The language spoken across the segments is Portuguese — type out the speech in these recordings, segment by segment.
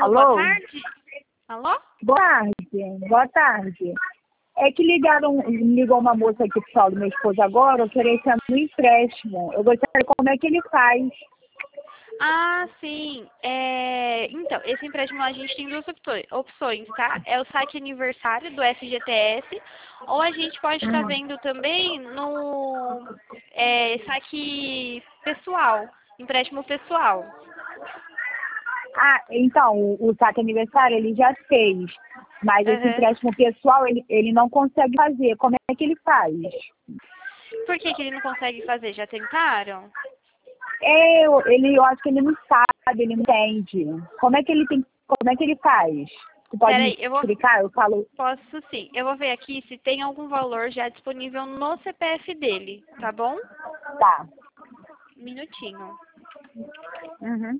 Alô, boa Alô? tarde. Alô? Boa tarde, boa tarde. É que ligou uma moça aqui pro Paulo, do meu esposo agora, oferecendo um empréstimo. Eu gostaria de saber como é que ele faz. Ah, sim. Então, esse empréstimo a gente tem duas opções, tá? É o saque aniversário do FGTS, ou a gente pode estar vendo também no saque pessoal, empréstimo pessoal. Ah, então, o saque aniversário ele já fez, mas esse Aham. empréstimo pessoal ele não consegue fazer. Como é que ele faz? Por que que ele não consegue fazer? Já tentaram? Eu acho que ele não sabe, ele não entende. Como é que ele faz? Você pode me Peraí, explicar? Eu falo, posso sim. Eu vou ver aqui se tem algum valor já disponível no CPF dele, tá bom? tá. Minutinho. Uhum.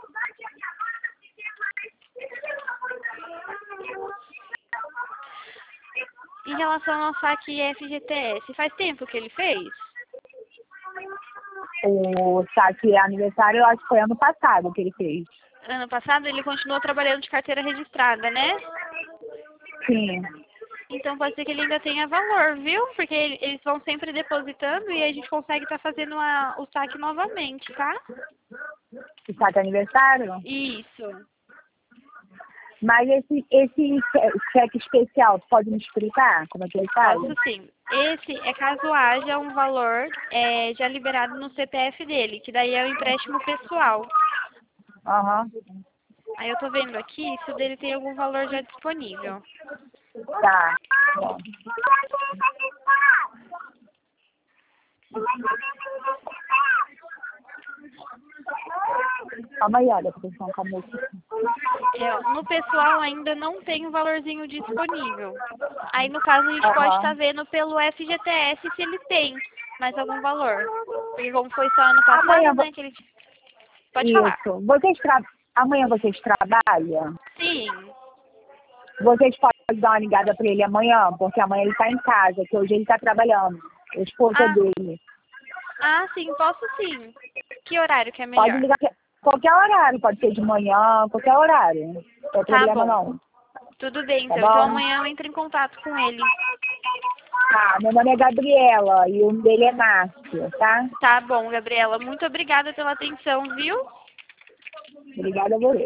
Em relação ao saque FGTS, faz tempo que ele fez? O saque aniversário, eu acho que foi ano passado que ele fez. Ano passado ele continuou trabalhando de carteira registrada, né? Sim. Então pode ser que ele ainda tenha valor, viu? Porque eles vão sempre depositando e a gente consegue estar fazendo o saque novamente, tá? O saque aniversário? Isso. Mas esse cheque especial, tu pode me explicar como é que ele faz? Posso sim. Esse é caso haja um valor já liberado no CPF dele, que daí é o empréstimo pessoal. Aham. Aí eu tô vendo aqui se o dele tem algum valor já disponível. Tá. Bom. Calma aí, olha, porque estão com a música. No pessoal ainda não tem um valorzinho disponível. Aí no caso a gente pode estar Aham. vendo pelo FGTS se ele tem mais algum valor. Porque como foi só ano Amanhã, passado, né, que ele... Pode falar. isso. Amanhã vocês trabalham? Sim. Vocês podem dar uma ligada para ele amanhã, porque amanhã ele está em casa, que hoje ele está trabalhando. A esposa Ah, dele. sim, posso sim. Que horário que é Pode melhor? ligar qualquer horário, pode ser de manhã, qualquer horário. Não tem Tá problema bom. não. Tudo bem, Tá então. Então bom? amanhã eu entro em contato com ele. Tá, meu nome é Gabriela e o nome dele é Márcio, tá? Tá bom, Gabriela. Muito obrigada pela atenção, viu? Obrigada a você.